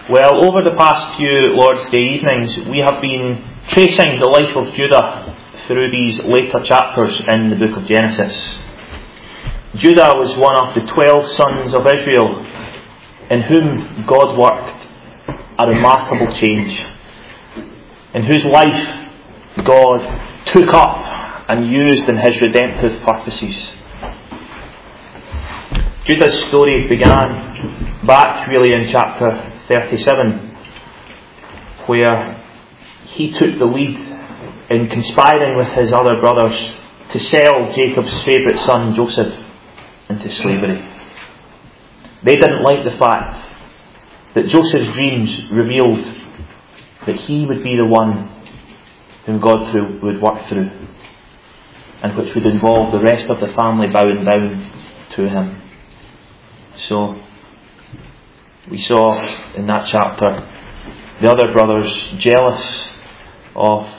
Well, over the past few Lord's Day evenings, we have been tracing the life of Judah through these later chapters in the book of Genesis. Judah was one of the 12 sons of Israel in whom God worked a remarkable change, in whose life God took up and used in His redemptive purposes. Judah's story began back really in chapter 37, where he took the lead in conspiring with his other brothers to sell Jacob's favourite son Joseph into slavery. They didn't like the fact that Joseph's dreams revealed that he would be the one whom God would work through, and which would involve the rest of the family bowing down to him. So we saw in that chapter the other brothers jealous of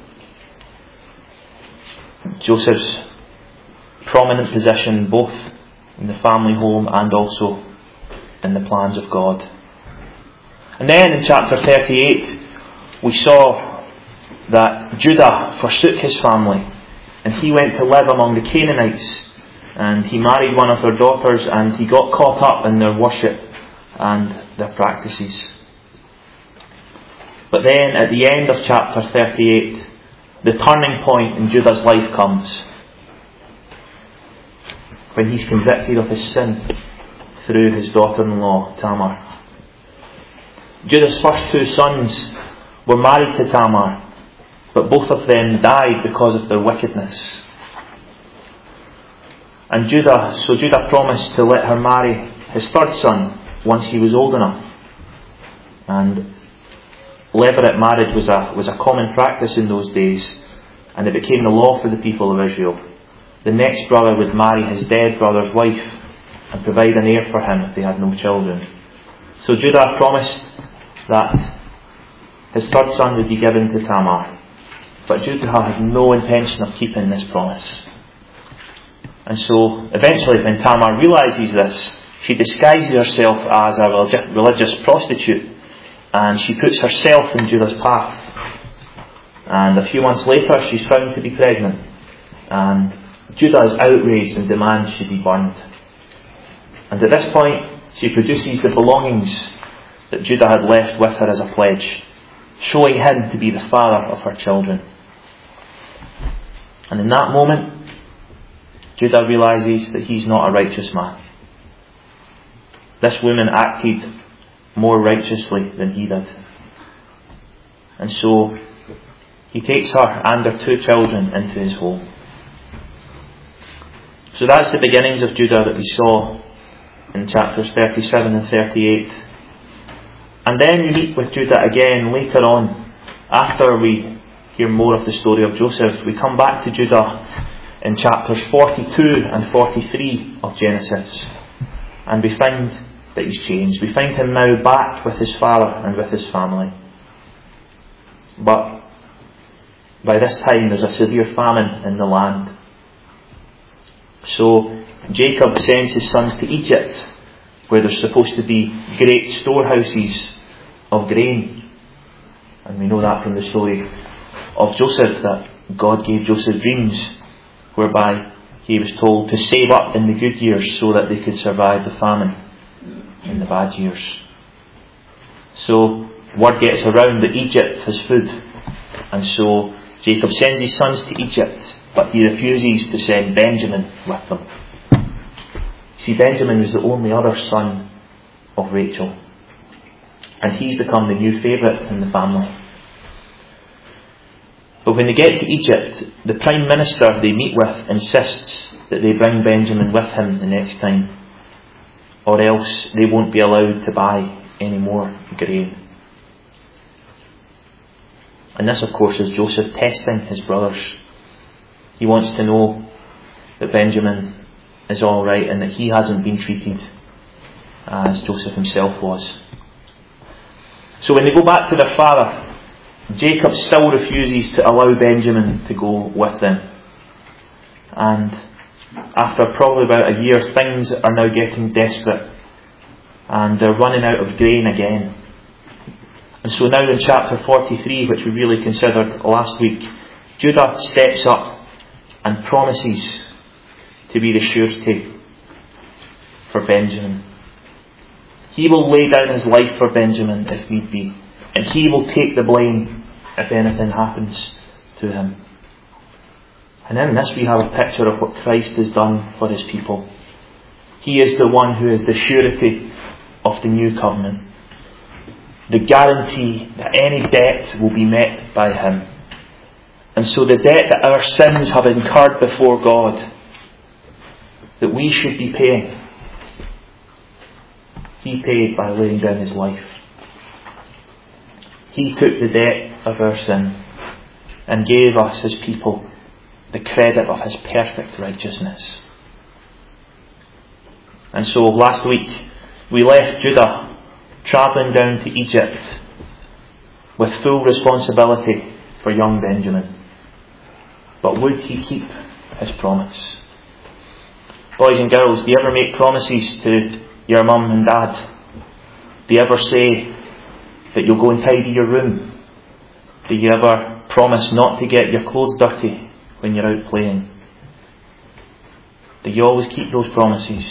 Joseph's prominent position both in the family home and also in the plans of God. And then in chapter 38 we saw that Judah forsook his family and he went to live among the Canaanites, and he married one of their daughters, and he got caught up in their worship and their practices. But then at the end of chapter 38, the turning point in Judah's life comes, when he's convicted of his sin through his daughter-in-law Tamar. Judah's first two sons were married to Tamar, but both of them died because of their wickedness. And Judah promised to let her marry his third son once he was old enough. And levirate marriage was a common practice in those days, and it became the law for the people of Israel. The next brother would marry his dead brother's wife and provide an heir for him if they had no children. So Judah promised that his third son would be given to Tamar, but Judah had no intention of keeping this promise. And so eventually, when Tamar realises this, she disguises herself as a religious prostitute, and she puts herself in Judah's path. And a few months later she's found to be pregnant, and Judah is outraged and demands she be burned. And at this point she produces the belongings that Judah had left with her as a pledge, showing him to be the father of her children. And in that moment Judah realises that he's not a righteous man. This woman acted more righteously than he did. And so he takes her and her two children into his home. So that's the beginnings of Judah that we saw in chapters 37 and 38. And then we meet with Judah again later on. After we hear more of the story of Joseph, we come back to Judah in chapters 42 and 43 of Genesis, and we find that he's changed. We find him now back with his father and with his family. But by this time there's a severe famine in the land. So Jacob sends his sons to Egypt, where there's supposed to be great storehouses of grain. And we know that from the story of Joseph, that God gave Joseph dreams whereby he was told to save up in the good years so that they could survive the famine in the bad years. So word gets around that Egypt has food, and so Jacob sends his sons to Egypt, but he refuses to send Benjamin with them. See, Benjamin was the only other son of Rachel, and he's become the new favourite in the family. But when they get to Egypt, the Prime Minister they meet with insists that they bring Benjamin with him the next time, or else they won't be allowed to buy any more grain. And this, of course, is Joseph testing his brothers. He wants to know that Benjamin is all right and that he hasn't been treated as Joseph himself was. So when they go back to their father, Jacob still refuses to allow Benjamin to go with them. And after probably about a year, things are now getting desperate, and they're running out of grain again. And so now in chapter 43, which we really considered last week, Judah steps up and promises to be the surety for Benjamin. He will lay down his life for Benjamin if need be, and he will take the blame if anything happens to him. And in this we have a picture of what Christ has done for his people. He is the one who is the surety of the new covenant. The guarantee that any debt will be met by him. And so the debt that our sins have incurred before God, that we should be paying, he paid by laying down his life. He took the debt of our sin and gave us, his people, the credit of his perfect righteousness. And so last week we left Judah travelling down to Egypt with full responsibility for young Benjamin. But would he keep his promise? Boys and girls, do you ever make promises to your mum and dad? Do you ever say that you'll go and tidy your room? Do you ever promise not to get your clothes dirty when you're out playing? Do you always keep those promises?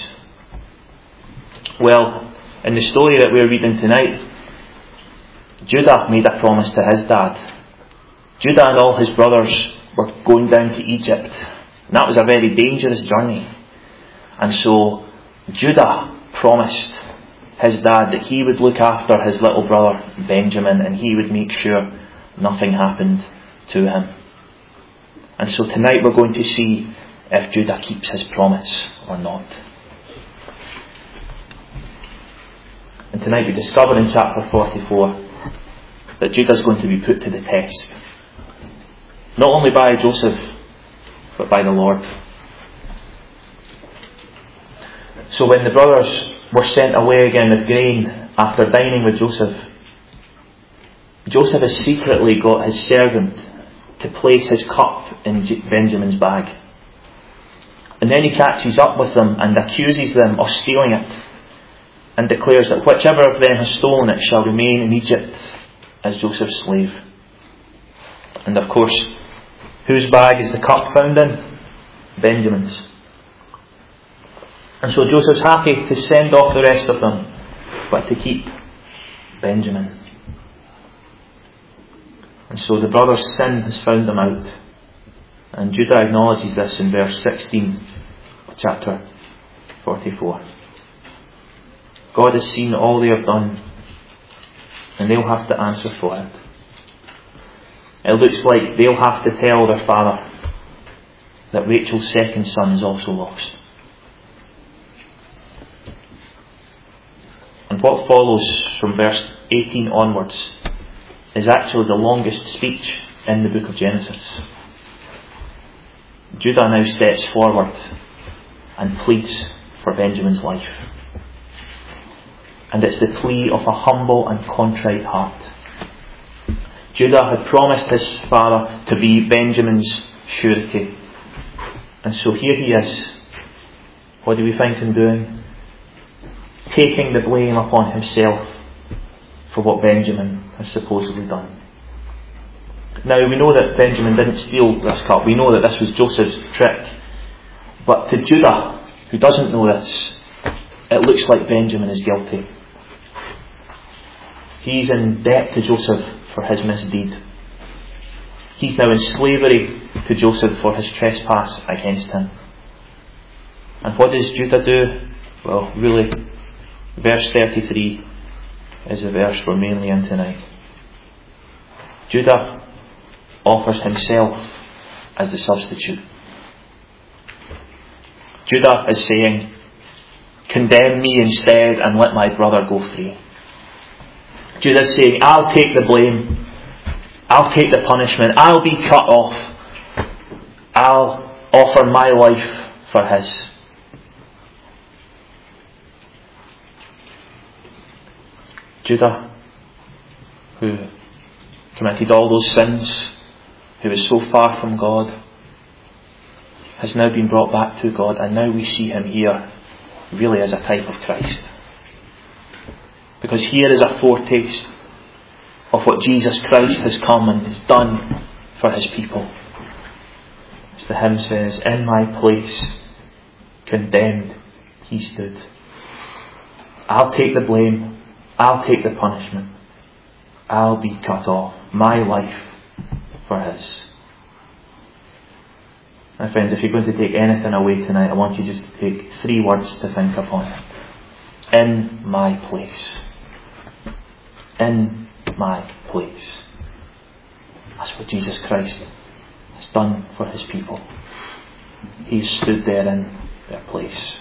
Well, in the story that we're reading tonight, Judah made a promise to his dad. Judah and all his brothers were going down to Egypt. And that was a very dangerous journey. And so Judah promised his dad that he would look after his little brother Benjamin and he would make sure nothing happened to him. And so tonight we're going to see if Judah keeps his promise or not. And tonight we discover in chapter 44 that Judah is going to be put to the test. Not only by Joseph, but by the Lord. So when the brothers were sent away again with grain after dining with Joseph, Joseph has secretly got his servant to place his cup in Benjamin's bag. And then he catches up with them and accuses them of stealing it, and declares that whichever of them has stolen it shall remain in Egypt as Joseph's slave. And of course, whose bag is the cup found in? Benjamin's. And so Joseph's happy to send off the rest of them, but to keep Benjamin. And so the brothers' sin has found them out. And Judah acknowledges this in verse 16 of chapter 44. God has seen all they have done, and they'll have to answer for it. It looks like they'll have to tell their father that Rachel's second son is also lost. And what follows from verse 18 onwards is actually the longest speech in the book of Genesis. Judah now steps forward and pleads for Benjamin's life. And it's the plea of a humble and contrite heart. Judah had promised his father to be Benjamin's surety. And so here he is. What do we find him doing? Taking the blame upon himself for what Benjamin has supposedly done. Now we know that Benjamin didn't steal this cup. We know that this was Joseph's trick. But to Judah, who doesn't know this, it looks like Benjamin is guilty. He's in debt to Joseph for his misdeed. He's now in slavery to Joseph for his trespass against him. And what does Judah do? Well, really, verse 33 is the verse we're mainly in tonight. Judah offers himself as the substitute. Judah is saying, condemn me instead and let my brother go free. Judah is saying, I'll take the blame. I'll take the punishment. I'll be cut off. I'll offer my life for his. Judah, who committed all those sins, who was so far from God, has now been brought back to God, and now we see him here really as a type of Christ. Because here is a foretaste of what Jesus Christ has come and has done for his people. As the hymn says, in my place, condemned, he stood. I'll take the blame. I'll take the punishment. I'll be cut off. My life for his. My friends, if you're going to take anything away tonight, I want you just to take 3 words to think upon it. In my place. In my place. That's what Jesus Christ has done for his people. He stood there in their place.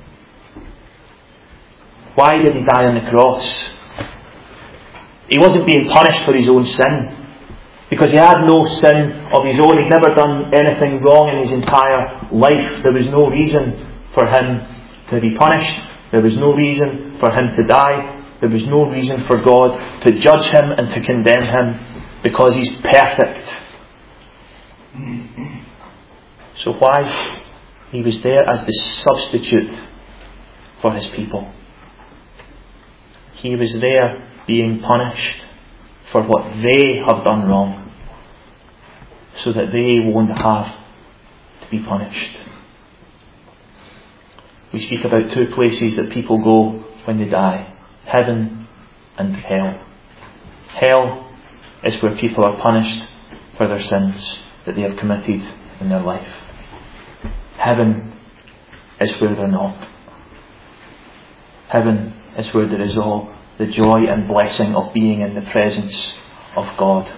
Why did he die on the cross? He wasn't being punished for his own sin, because he had no sin of his own. He'd never done anything wrong in his entire life. There was no reason for him to be punished. There was no reason for him to die. There was no reason for God to judge him and to condemn him, because he's perfect. So why? He was there as the substitute for his people. He was there being punished for what they have done wrong, so that they won't have to be punished. We speak about 2 places that people go when they die: heaven and hell. Hell is where people are punished for their sins that they have committed in their life. Heaven is where they're not. Heaven is where there is all the joy and blessing of being in the presence of God.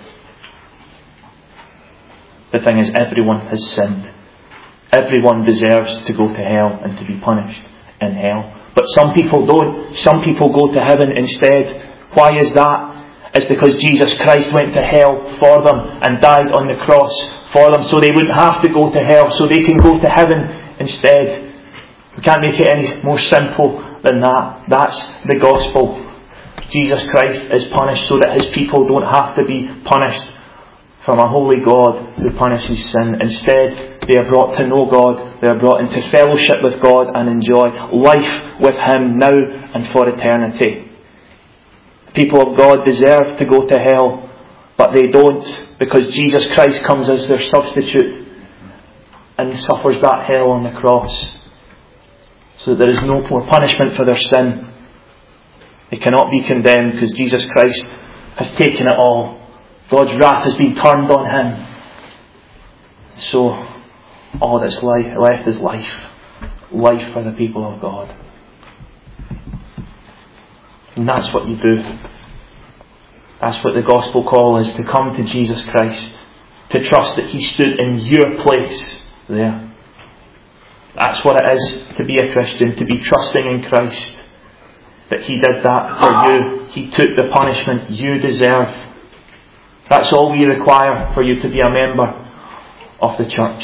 The thing is, everyone has sinned. Everyone deserves to go to hell and to be punished in hell. But some people don't. Some people go to heaven instead. Why is that? It's because Jesus Christ went to hell for them and died on the cross for them, so they wouldn't have to go to hell, so they can go to heaven instead. We can't make it any more simple than that. That's the gospel. Jesus Christ is punished so that his people don't have to be punished from a holy God who punishes sin. Instead, they are brought to know God. They are brought into fellowship with God and enjoy life with him now and for eternity. The people of God deserve to go to hell, but they don't, because Jesus Christ comes as their substitute and suffers that hell on the cross, so that there is no more punishment for their sin. They cannot be condemned because Jesus Christ has taken it all. God's wrath has been turned on him. So all that's left is life. Life for the people of God. And that's what you do. That's what the gospel call is, to come to Jesus Christ. To trust that he stood in your place there. That's what it is to be a Christian, to be trusting in Christ. That he did that for you. He took the punishment you deserve. That's all we require for you to be a member of the church.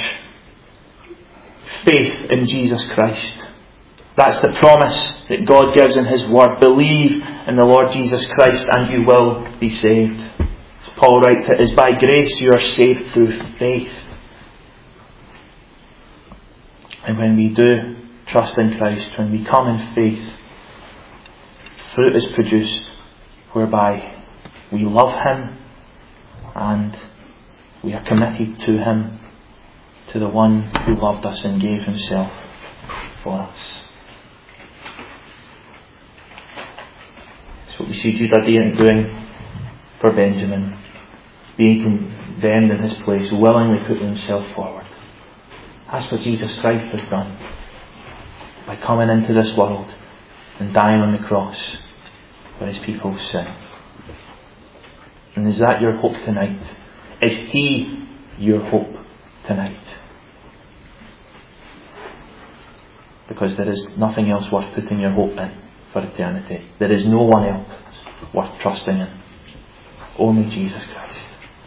Faith in Jesus Christ. That's the promise that God gives in his word. Believe in the Lord Jesus Christ and you will be saved. As Paul writes, it is by grace you are saved through faith. And when we do trust in Christ, when we come in faith, fruit is produced whereby we love him and we are committed to him, to the one who loved us and gave himself for us. That's what we see Judah doing for Benjamin, being condemned in his place, willingly putting himself forward. That's what Jesus Christ has done by coming into this world and dying on the cross for his people's sin. And is that your hope tonight? Is he your hope tonight? Because there is nothing else worth putting your hope in for eternity. There is no one else worth trusting in. Only Jesus Christ.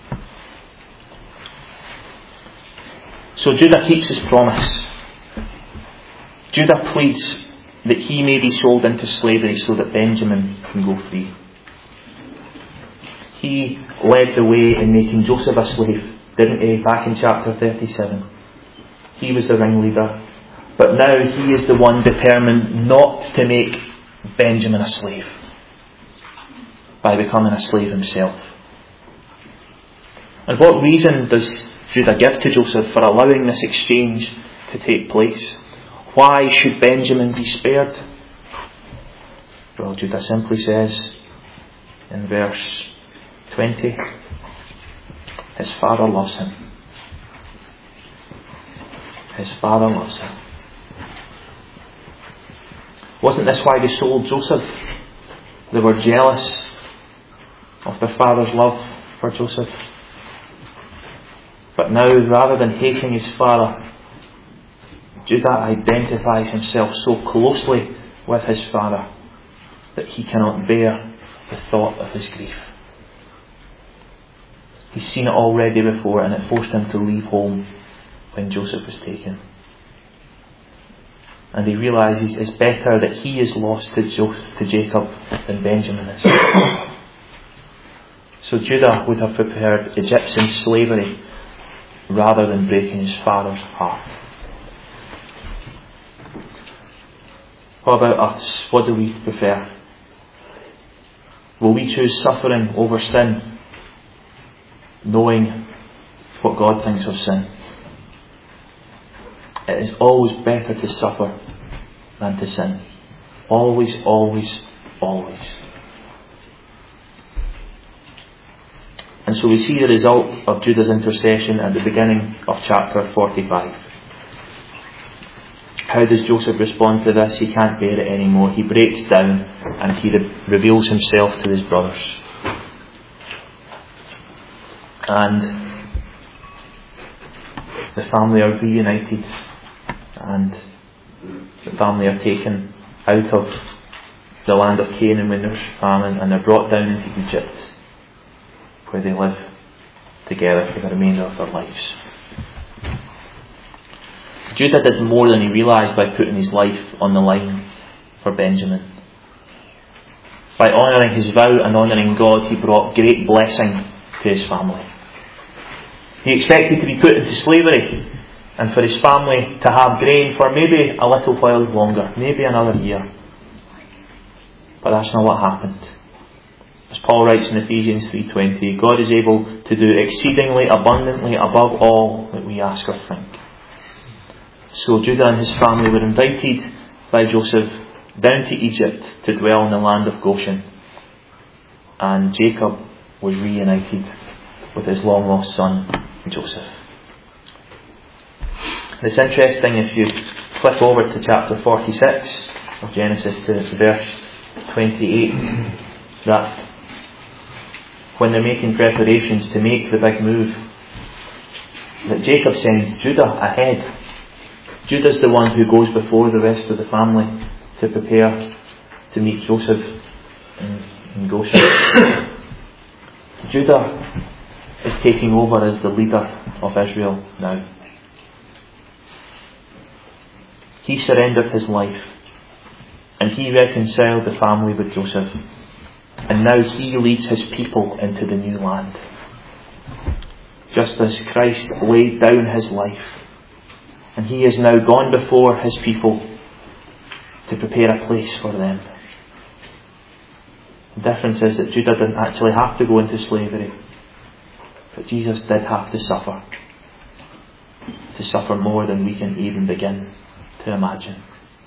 So Judah keeps his promise. Judah pleads that he may be sold into slavery so that Benjamin can go free. He led the way in making Joseph a slave, didn't he, back in chapter 37. He was the ringleader. But now he is the one determined not to make Benjamin a slave by becoming a slave himself. And what reason does Judah give to Joseph for allowing this exchange to take place? Why should Benjamin be spared? Well, Judah simply says in verse 20, his father loves him. His father loves him. Wasn't this why they sold Joseph? They were jealous of their father's love for Joseph. But now, rather than hating his father, Judah identifies himself so closely with his father that he cannot bear the thought of his grief. He's seen it already before, and it forced him to leave home when Joseph was taken. And he realises it's better that he is lost to Jacob than Benjamin is. So Judah would have preferred Egyptian slavery rather than breaking his father's heart. What about us? What do we prefer? Will we choose suffering over sin, knowing what God thinks of sin? It is always better to suffer than to sin. Always, always, always. And so we see the result of Judah's intercession at the beginning of chapter 45. How does Joseph respond to this? He can't bear it anymore. He breaks down and he reveals himself to his brothers. And the family are reunited, and the family are taken out of the land of Canaan when there's famine, and they're brought down into Egypt, where they live together for the remainder of their lives. Judah did more than he realised by putting his life on the line for Benjamin. By honouring his vow and honouring God, he brought great blessing to his family. He expected to be put into slavery and for his family to have grain for maybe a little while longer, maybe another year. But that's not what happened. As Paul writes in Ephesians 3:20, God is able to do exceedingly abundantly above all that we ask or think. So Judah and his family were invited by Joseph down to Egypt to dwell in the land of Goshen. And Jacob was reunited with his long lost son Joseph. It's interesting if you flip over to chapter 46 of Genesis to verse 28, that when they're making preparations to make the big move, that Jacob sends Judah ahead. Judah's the one who goes before the rest of the family to prepare to meet Joseph in Goshen. Judah is taking over as the leader of Israel now. He surrendered his life and he reconciled the family with Joseph, and now he leads his people into the new land. Just as Christ laid down his life, and he has now gone before his people to prepare a place for them. The difference is that Judah didn't actually have to go into slavery, but Jesus did have to suffer more than we can even begin to imagine.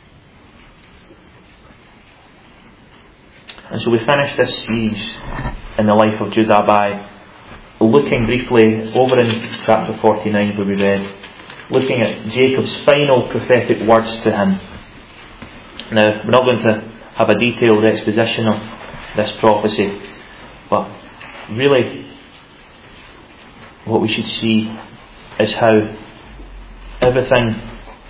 And so we finish this series in the life of Judah by looking briefly over in chapter 49 where we read, looking at Jacob's final prophetic words to him. Now, we're not going to have a detailed exposition of this prophecy, but really what we should see is how everything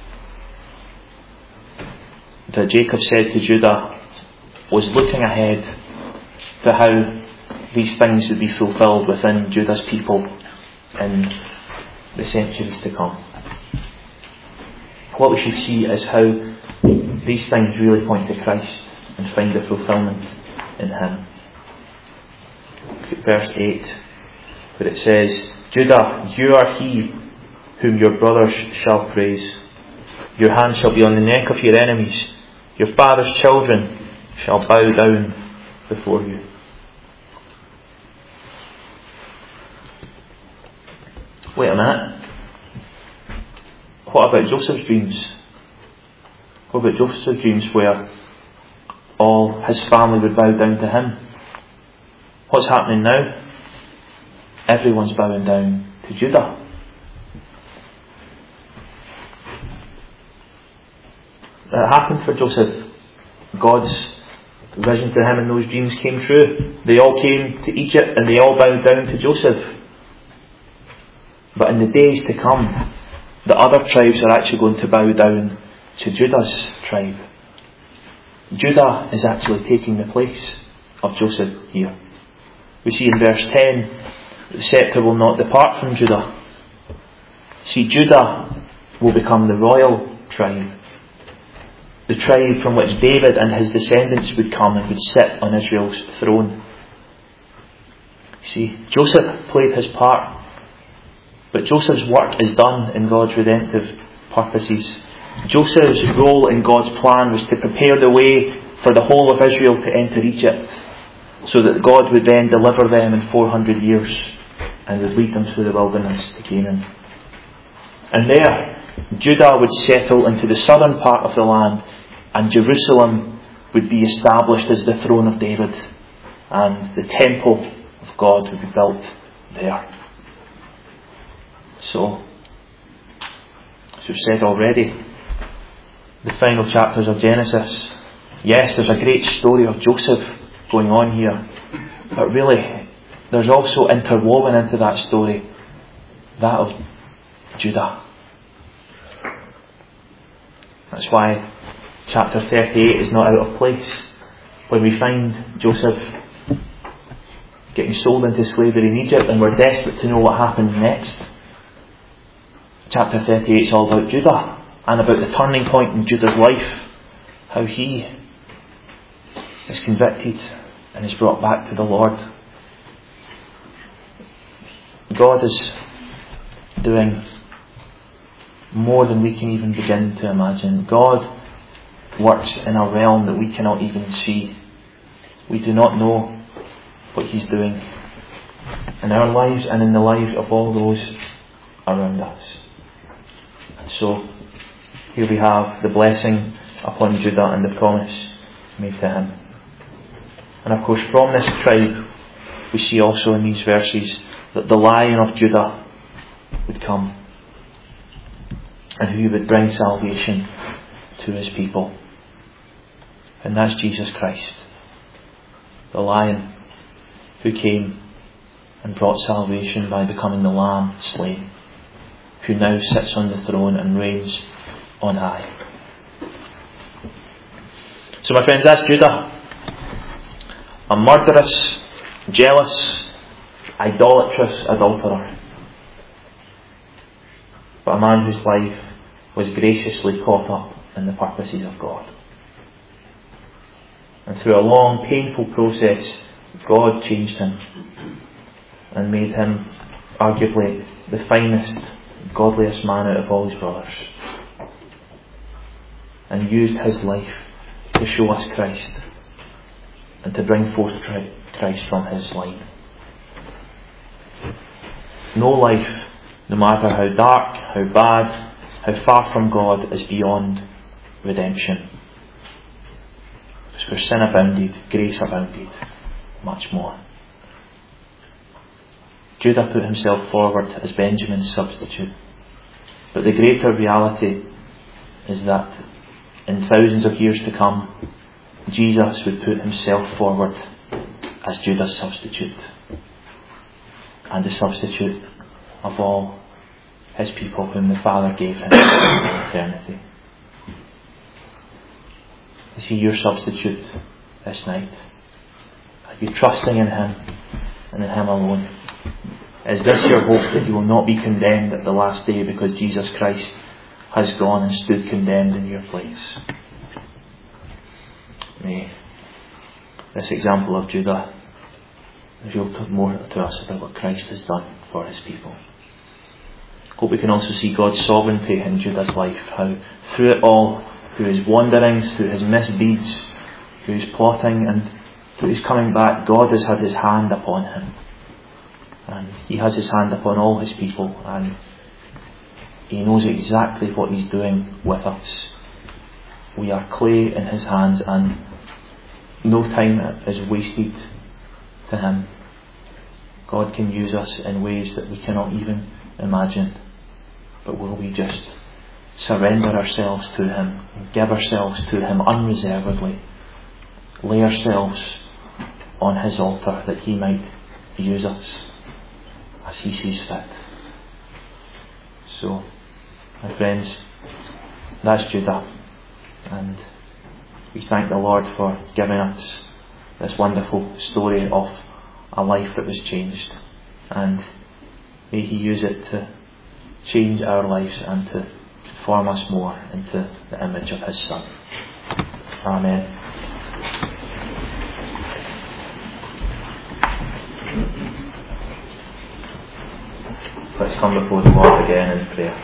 that Jacob said to Judah was looking ahead to how these things would be fulfilled within Judah's people in the centuries to come. What we should see is how these things really point to Christ and find their fulfillment in Him. Verse 8, where it says, Judah, you are he whom your brothers shall praise. Your hand shall be on the neck of your enemies. Your father's children shall bow down before you. wait a minute. What about Joseph's dreams? What about Joseph's dreams where all his family would bow down to him? What's happening now? Everyone's bowing down to Judah. It happened for Joseph. God's vision to him in those dreams came true. They all came to Egypt and they all bowed down to Joseph. But in the days to come, the other tribes are actually going to bow down to Judah's tribe. Judah is actually taking the place of Joseph here. We see in verse 10, the scepter will not depart from Judah. See, Judah will become the royal tribe. The tribe from which David and his descendants would come and would sit on Israel's throne. See, Joseph played his part. But Joseph's work is done in God's redemptive purposes. Joseph's role in God's plan was to prepare the way for the whole of Israel to enter Egypt, so that God would then deliver them in 400 years and would lead them through the wilderness to Canaan. And there, Judah would settle into the southern part of the land, and Jerusalem would be established as the throne of David, and the temple of God would be built there. So, as we've said already, the final chapters of Genesis, yes, there's a great story of Joseph going on here, but really, there's also interwoven into that story that of Judah. That's why chapter 38 is not out of place. When we find Joseph getting sold into slavery in Egypt and we're desperate to know what happens next, chapter 38 is all about Judah and about the turning point in Judah's life, how he is convicted and is brought back to the Lord. God is doing more than we can even begin to imagine. God works in a realm that we cannot even see. We do not know what He's doing in our lives and in the lives of all those around us. And so, here we have the blessing upon Judah and the promise made to him. And of course, from this tribe, we see also in these verses that the Lion of Judah would come, and who would bring salvation to His people. And that's Jesus Christ, the Lion who came and brought salvation by becoming the Lamb slain, who now sits on the throne and reigns on high. So my friends, that's Judah, a murderous, jealous, idolatrous adulterer, but a man whose life was graciously caught up in the purposes of God. And through a long, painful process, God changed him and made him arguably the finest, godliest man out of all his brothers, and used his life to show us Christ and to bring forth Christ from his line. No life, no matter how dark, how bad, how far from God, is beyond redemption. Because where sin abounded, grace abounded much more. Judah put himself forward as Benjamin's substitute. But the greater reality is that in thousands of years to come, Jesus would put himself forward as Judah's substitute, and the substitute of all his people whom the Father gave him in eternity. Is he your substitute this night? Are you trusting in him and in him alone? Is this your hope, that you will not be condemned at the last day because Jesus Christ has gone and stood condemned in your place? May this example of Judah reveal more to us about what Christ has done for his people. Hope we can also see God's sovereignty in Judah's life, how through it all, through his wanderings, through his misdeeds, through his plotting and through his coming back, God has had his hand upon him And He has His hand upon all His people, and He knows exactly what He's doing with us. We are clay in His hands, and no time is wasted to Him. God can use us in ways that we cannot even imagine. But will we just surrender ourselves to Him, and give ourselves to Him unreservedly, lay ourselves on His altar that He might use us as He sees fit. So, my friends, that's Judah, and we thank the Lord for giving us this wonderful story of a life that was changed, and may He use it to change our lives and to conform us more into the image of His Son. Amen. Let's come before the Lord again in prayer.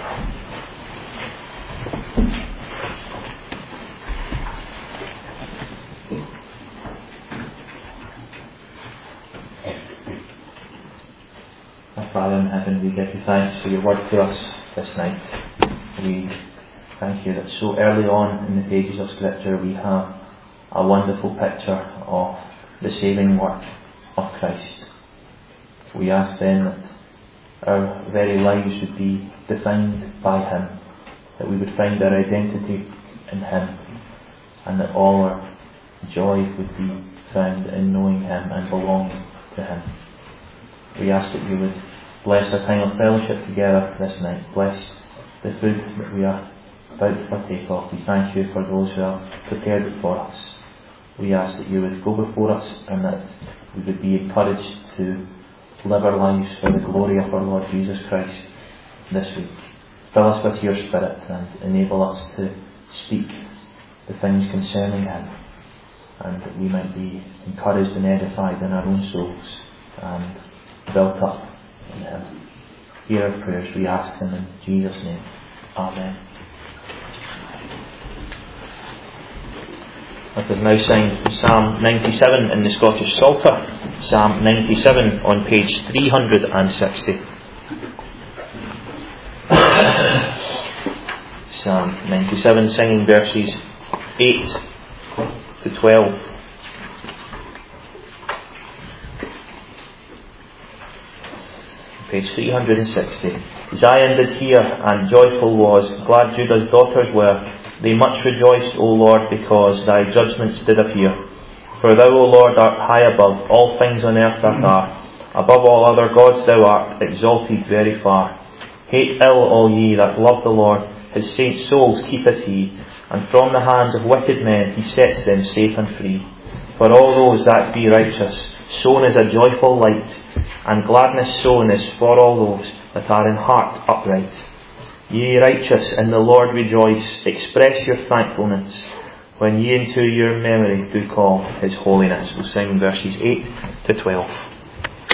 Our Father in heaven, we give You thanks for Your word to us this night. We thank You that so early on in the pages of Scripture we have a wonderful picture of the saving work of Christ. We ask then that our very lives would be defined by Him, that we would find our identity in Him, and that all our joy would be found in knowing Him and belonging to Him. We ask that You would bless our time of fellowship together this night. Bless the food that we are about to partake of. We thank You for those who have prepared it for us. We ask that You would go before us, and that we would be encouraged to live our lives for the glory of our Lord Jesus Christ this week. Fill us with Your Spirit and enable us to speak the things concerning Him, and that we might be encouraged and edified in our own souls and built up in Him. Hear our prayers, we ask them in Jesus' name. Amen. Let us now sing Psalm 97 in the Scottish Psalter. Psalm 97 on page 360. Psalm 97, singing verses 8 to 12. Page 360. Zion did hear, and joyful was, glad Judah's daughters were. They much rejoiced, O Lord, because Thy judgments did appear. For Thou, O Lord, art high above all things on earth that are. Above all other gods Thou art, exalted very far. Hate ill all ye that love the Lord, His saints' souls keepeth He, and from the hands of wicked men He sets them safe and free. For all those that be righteous, sown is a joyful light, and gladness sown is for all those that are in heart upright. Ye righteous in the Lord rejoice, express your thankfulness, when ye into your memory do call His holiness. We'll sing verses 8 to 12.